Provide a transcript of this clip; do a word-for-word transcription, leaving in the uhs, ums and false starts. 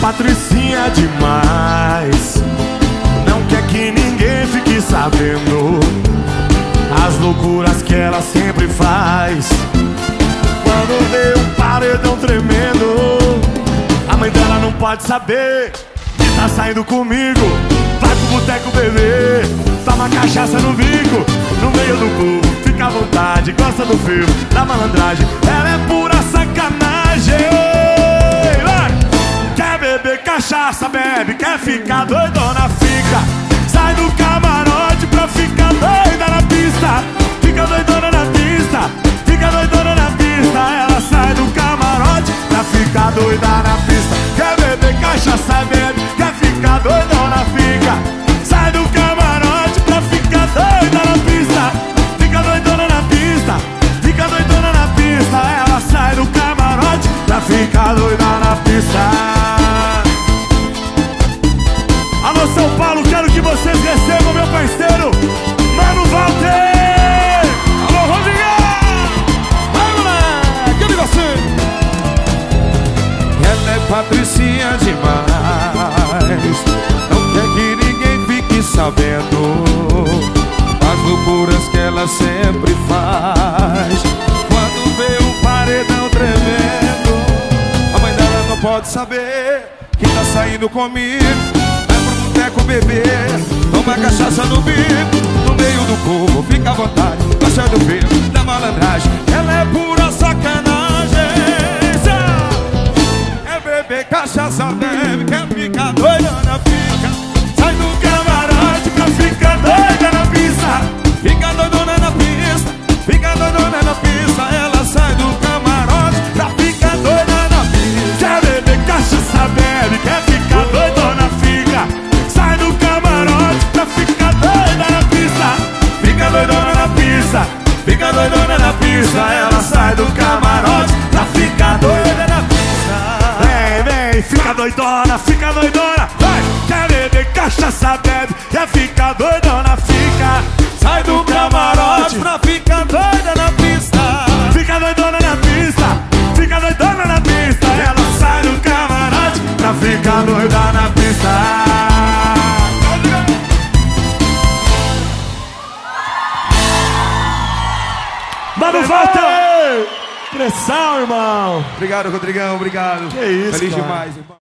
Patricinha demais, não quer que ninguém fique sabendo as loucuras que ela sempre faz. Quando vê um paredão tremendo, a mãe dela não pode saber que tá saindo comigo. Vai pro boteco beber, toma cachaça no bico, no meio do povo, fica à vontade, gosta do filme, da malandragem. Ela é pura sacanagem. Vai! Quer beber cachaça, bebe, quer ficar doidona, fica. Sai do camarote pra ficar doida na pista. Fica doidona na pista, fica doidona na pista. Ela sai do camarote pra ficar doida na pista. Quer beber cachaça, bebe, quer ficar doidona, fica. Sai do camarote pra ficar doida na pista. Fica doidona na pista, fica doidona na pista. Ela sai do camarote pra ficar doida na pista. Alô São Paulo, quero que vocês recebam meu parceiro Mano Walter. Alô Rodrigão, vai moleque, eu digo assim. Ela é patricinha demais, não quer que ninguém fique sabendo as loucuras que ela sempre faz. Quando vê um paredão tremendo, a mãe dela não pode saber que tá saindo comigo. Com bebê, toma cachaça no bico, no meio do povo, fica à vontade, gosta do filme, da malandragem. Ela é pura sacanagem. É beber cachaça, bebe, quer ficar doida na pica. Sai do camarote pra ficar doida na pista. Fica doidona na pista, fica doidona na pista. Ela sai do camarote pra ficar doida na pista. Quer beber cachaça, bebe, quer ficar doidona, fica. Fica doidona na pista, ela sai do camarote pra ficar doida na pista. Vem, vem, fica doidona, fica doidona. Vai! Quer beber cachaça, bebe, quer ficar doidona, fica. Sai do camarote pra ficar doida na pista. Fica doidona na pista, fica doidona na pista. Ela sai do camarote pra ficar doida na pista. Mano Walter! Pressão, irmão! Obrigado, Rodrigão, obrigado. Que isso, Feliz cara. demais, irmão.